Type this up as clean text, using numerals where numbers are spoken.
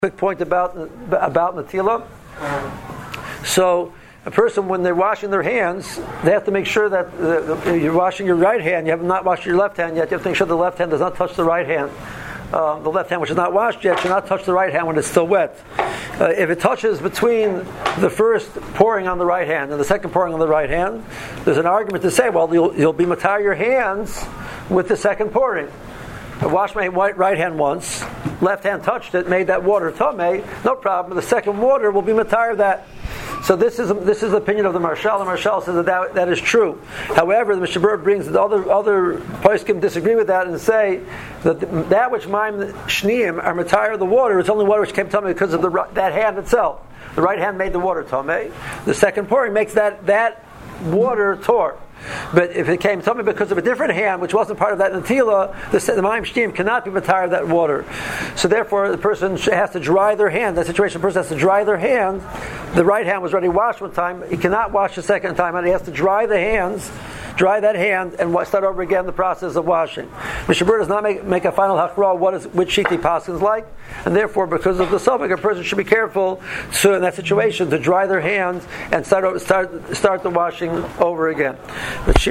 Quick point about Natila. So a person, when they're washing their hands, they have to make sure that you're washing your right hand. You have not washed your left hand yet. You have to make sure the left hand does not touch the right hand. The left hand, which is not washed yet, should not touch the right hand when it's still wet. If it touches between the first pouring on the right hand and the second pouring on the right hand, there's an argument to say, well, you'll be matar your hands with the second pouring. I washed my right hand once, left hand touched it, made that water tamei, no problem. The second water will be matar that. So this is the opinion of the Marshal. The Marshal says that is true. However, the Mishnah Berurah brings that other poskim disagree with that and say that which Maim Shniim are matar the water is only water which came tamei because of that hand itself. The right hand made the water tamei. The second pouring makes that water tor. But if it came tummy because of a different hand, which wasn't part of that natila, the Maim Shniim cannot be matar that water. So therefore, the person has to dry their hand. That situation, the person has to dry their hand. The right hand was already washed one time. He cannot wash the second time, and he has to dry that hand, and start over again the process of washing. Mishnah Berurah does not make a final hachra which sheet he passes like, and therefore, because of the suffix, a person should be careful in that situation to dry their hands and start the washing over again.